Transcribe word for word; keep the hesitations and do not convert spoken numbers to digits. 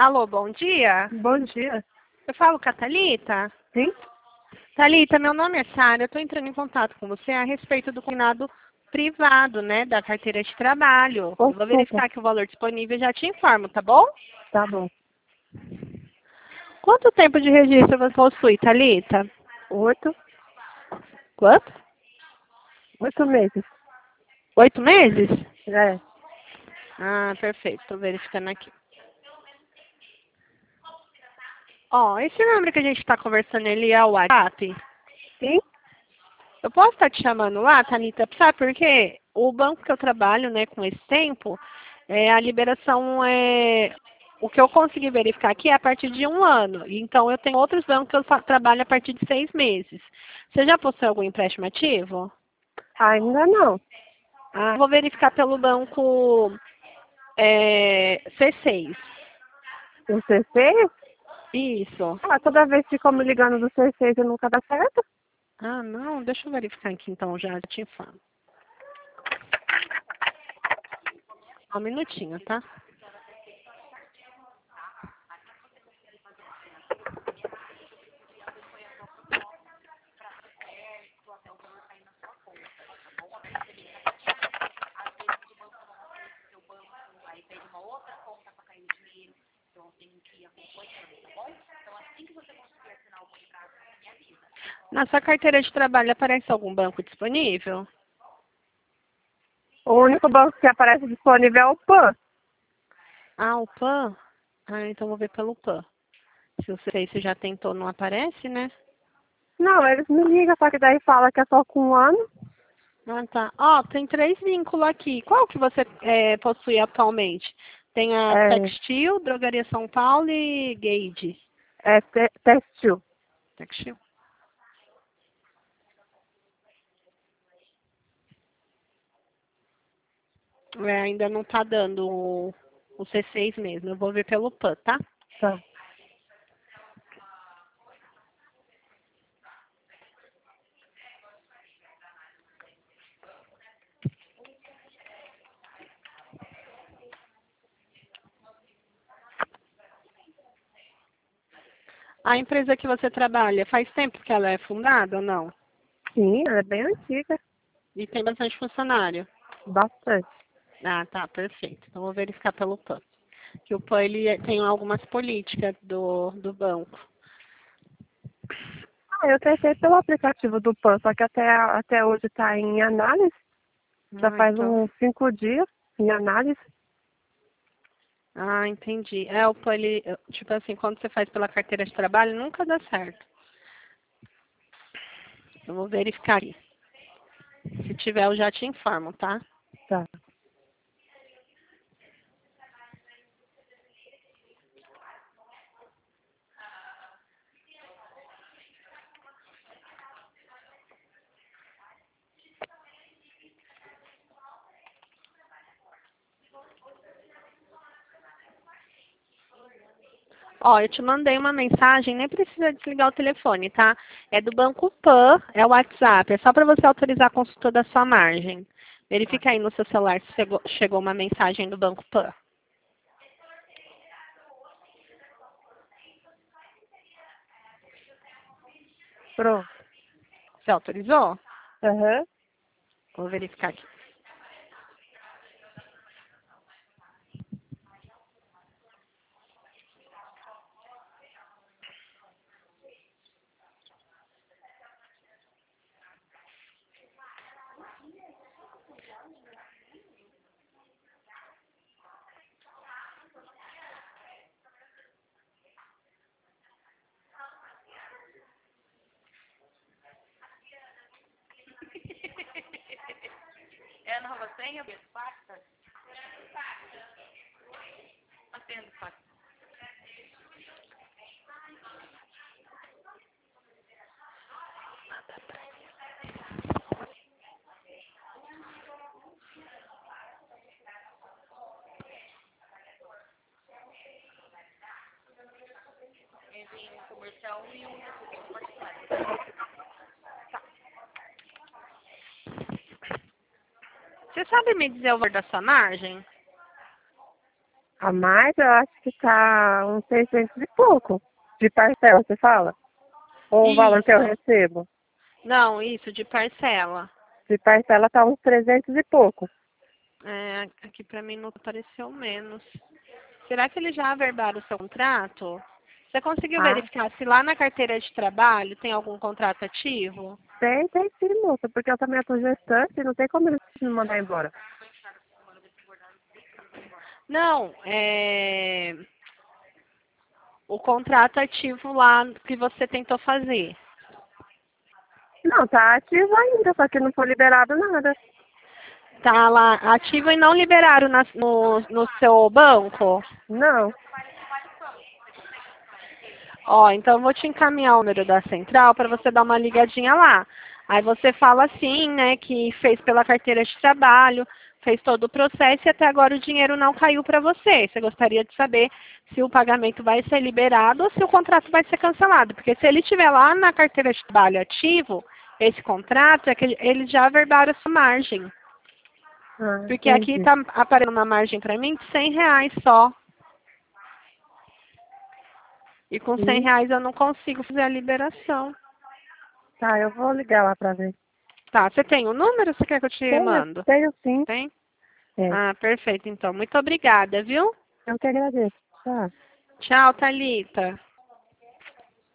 Alô, bom dia. Bom dia. Eu falo com a Thalita? Sim? Thalita, meu nome é Sara, eu estou entrando em contato com você a respeito do combinado privado, né, da carteira de trabalho. Oh, Eu vou verificar aqui o valor disponível e já te informo, tá bom? Tá bom. Quanto tempo de registro você possui, Thalita? Oito, Quanto? oito meses. Oito meses? É. Ah, perfeito, estou verificando aqui. Ó, esse número que a gente está conversando, ele é o WhatsApp? Sim? Eu posso estar te chamando lá, Thalita, sabe por quê? O banco que eu trabalho, né, com esse tempo, é, a liberação é... O que eu consegui verificar aqui é a partir de um ano. Então, eu tenho outros bancos que eu fa- trabalho a partir de seis meses. Você já possui algum empréstimo ativo? Ainda não. Ah, vou verificar pelo banco é, C seis. O C seis? Isso. Ah, toda vez que ficam me ligando do C seis e nunca dá certo? Ah, não, deixa eu verificar aqui então, já te informo. Só um minutinho, tá? Na sua carteira de trabalho aparece algum banco disponível? O único banco que aparece disponível é o PAN. Ah, o PAN? Ah, então vou ver pelo PAN. Se eu sei se já tentou, não aparece, né? Não, eles me ligam, só que daí fala que é só com um ano. Ah, tá. Ó, tem três vínculos aqui. Qual que você é, possui atualmente? Tem a É, Textil, Drogaria São Paulo e Gage. é te- textil. Textil. É, ainda não tá dando o, o C seis mesmo. Eu vou ver pelo PAN, tá? Tá. A empresa que você trabalha, faz tempo que ela é fundada ou não? Sim, ela é bem antiga. E tem bastante funcionário? Bastante. Ah, tá, perfeito. Então vou verificar pelo PAN. Que o PAN ele tem algumas políticas do, do banco. Ah, eu testei pelo aplicativo do PAN, só que até, até hoje está em análise. Já Ah, faz então. uns cinco dias em análise. Ah, entendi. É, o PAN, ele, tipo assim, quando você faz pela carteira de trabalho, nunca dá certo. Eu vou verificar aqui. Se tiver, eu já te informo, tá? Tá. Ó, eu te mandei uma mensagem, nem precisa desligar o telefone, tá? É do Banco PAN, é o WhatsApp, é só para você autorizar a consulta da sua margem. Verifica aí no seu celular se chegou, chegou uma mensagem do Banco PAN. Pronto. Você autorizou? Aham. Vou verificar aqui. É a nova senha, Beto? Pacta? Atendo, pacta. Entre um comercial e um particular. Você sabe me dizer o valor da sua margem? A mais eu acho que tá uns seiscentos e pouco. De parcela, você fala? Ou o valor que eu Isso. recebo? Não, isso, de parcela. De parcela tá uns trezentos e pouco. É, aqui pra mim não apareceu menos. Será que eles já averbaram o seu contrato? Você conseguiu Ah, verificar se lá na carteira de trabalho tem algum contrato ativo? tem, tem sim, moça, porque eu também tô gestante e não tem como eles me mandar embora. Não, é o contrato ativo lá que você tentou fazer. Não, tá ativo ainda, só que não foi liberado nada. Tá lá ativo e não liberaram na- no, no seu banco? Não. Ó, então eu vou te encaminhar o número da central para você dar uma ligadinha lá. Aí você fala assim, né, que fez pela carteira de trabalho, fez todo o processo e até agora o dinheiro não caiu para você. Você gostaria de saber se o pagamento vai ser liberado ou se o contrato vai ser cancelado. Porque se ele estiver lá na carteira de trabalho ativo, esse contrato, é que ele- eles já averbaram a sua margem. Ah, Porque aqui entendi. está aparecendo uma margem para mim de cem reais só. E com cem Sim. reais eu não consigo fazer a liberação. Tá, eu vou ligar lá pra ver. Tá, você tem o número? Você quer que eu te Tenho, mando? tenho sim. Tem? É. Ah, perfeito, então. Muito obrigada, viu? Eu que agradeço. Tá. Tchau, Thalita.